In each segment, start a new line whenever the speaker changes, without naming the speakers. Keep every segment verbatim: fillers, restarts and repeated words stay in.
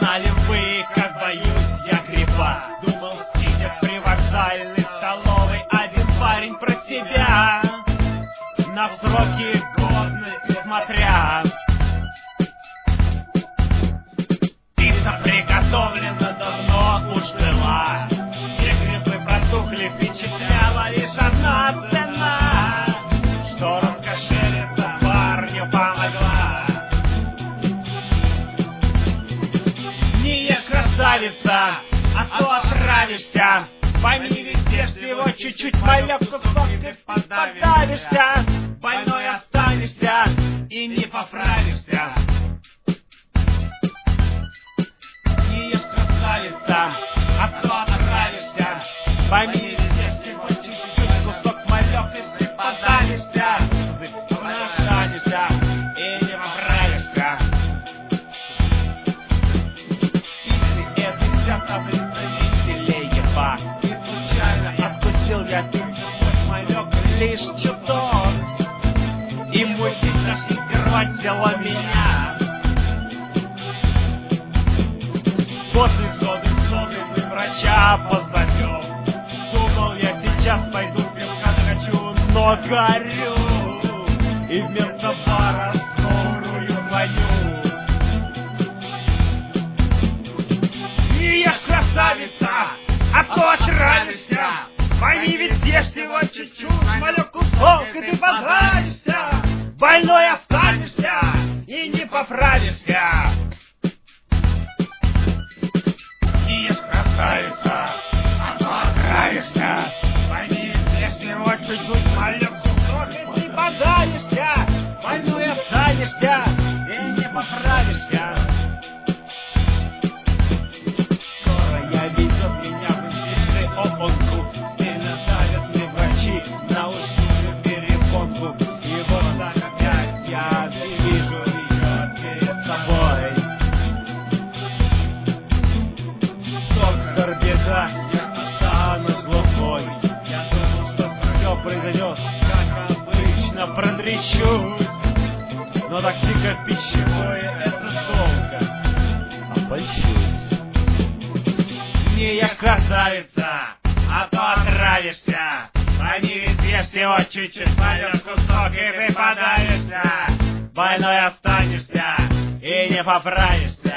знали вы, как боюсь я гриба? Думал, сидя в привокзальной столовой, один парень про себя, на сроки годности смотря. Пицца приготовлена давно уж была, все грибы протухли, впечатляла лишь одна цена, что раскошелиться парню помогла. Не ешь, красавица, а то отравишься. Пойми, ведь ешь всего чуть-чуть, малек кусок, ты подавишься. Больной останешься и не поправишься. Не ешь, красавица, а то отравишься. Пойми, ведь ешь всего чуть-чуть, кусок малек, и ты подавишься. Больной останешься и не поправишься. Если это вся таблица Менделеева, и случайно откусил я тут малек лишь чуток, и мультик зашифровать меня. После соды, соды мы врача позовем. Думал, я сейчас пойду пивка хочу, но горю, и вместо бара скорую звоню. Не ешь, красавица, а то отравишься. Пойми, ведь ешь всего чуть-чуть, малек кусок, и ты поправишься. Больной останешься и не поправишься. Не ешь, красавица, а то отравишься. Пойми, ведь ешь всего чуть-чуть, малек кусок, и ты подавишься. Больной останешься и не поправишься. Скоро я видел меня в инфекции опонку. Сильно давят мне врачи на ушную перепонку. И вот так опять я вижу ее перед собой. Доктор, беда, я останусь глухой. Я думал, что все произойдет, как обычно, продречусь. Но токсика пищевое — это долго, обольщусь. Не ешь, красавица, а то отравишься. Пойми, ведь ешь всего чуть-чуть, малек кусок, и ты подавишься. Больной останешься и не поправишься.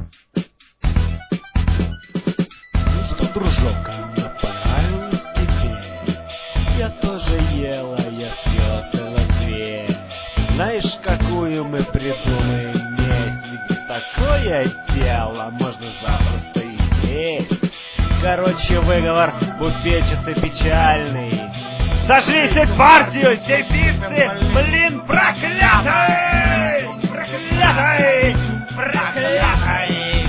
Ну что, дружок, она понравилась тебе? Я тоже ела, я съела целых две. Знаешь, какую мы придумаем месть? Ведь такое дело можно запросто и съесть. Короче, выговор бубенчицы печальный. Сошлись в партию, сей пиццы, блин, проклятой! Проклятой! Проклятой!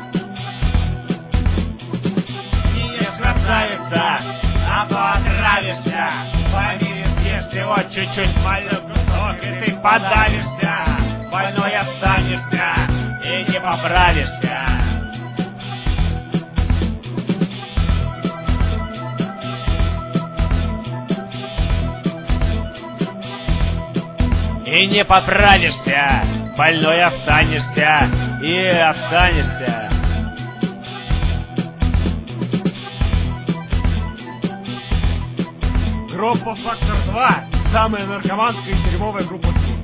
Не ешь, красавица, а то отравишься. Пойми, съешь всего чуть-чуть, малек кусок, и ты подавишься. Больной останешься и не поправишься. И не поправишься, больной останешься и останешься.
Группа «Фактор два» — самая наркоманская и дерьмовая группа в мире.